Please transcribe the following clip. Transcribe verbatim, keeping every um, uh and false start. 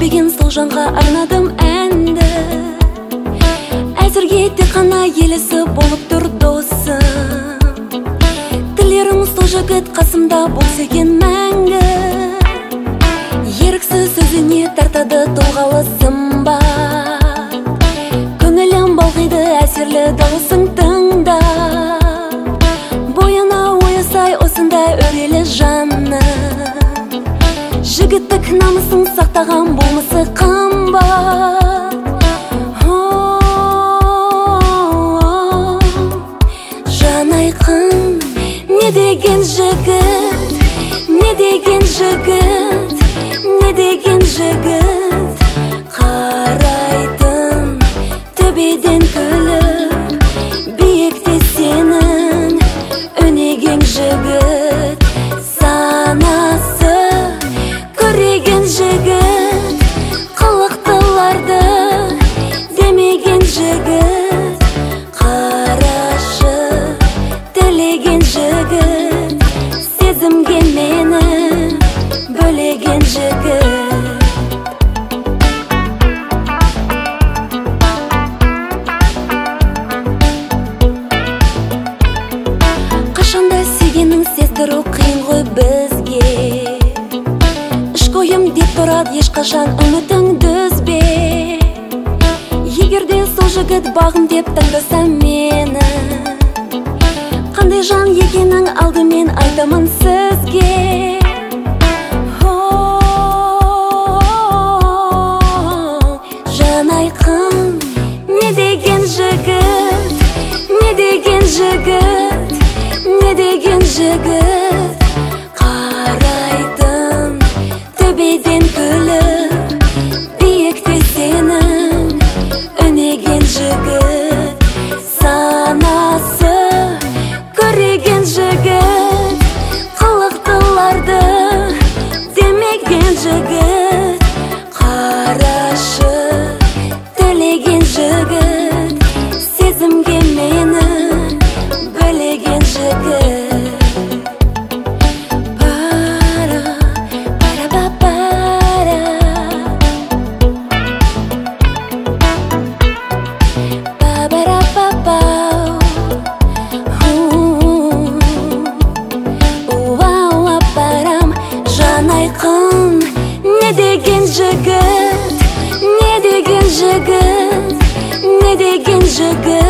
тербеген сол жанға арнадым әнді. Әзірге тек қана елесі болып тұр досым. Тілерім сол жігіт қасымда болса екен мәңгі. Еріксіз сөзіне тартады толғалы сымбат. Көңілім балғиды әсерлі дауысың тыңда. Бойына ойысай осындай өрелі жанны. Жігіттік намысын сақтаған болмысы қымбат. Жан айқын, не деген жігіт, не деген жігіт, не деген жігіт. Қарайтын төбеден күліп, биікте сенің өнеген жігіт. Санасы көреген жігіт, қылықтыларды демеген жігіт. Қарашы тілеген жігіт, сезімге мені бөлеген жігіт. Қашанда сүйгенің сездіру қиын ғой бізге. Ішкі ойым деп тұрады ешқашан үмітіңді үзбе. Егерде сол жігіт бағым деп таңдаса мені, қандай жан екенің алдымен айтамын сізге. Жан айқын, не деген жігіт, не деген жігіт, не деген жігіт. Қарайтын төбеден күліп, биікте сенің өнеген жігіт. Санасы көреген жігіт, қылықтыларды демеген жігіт. Қарашы тілеген жігіт, сезімге мені бөлеген жігіт. Жан айқын, не деген жігіт, не деген жігіт, не деген жігіт.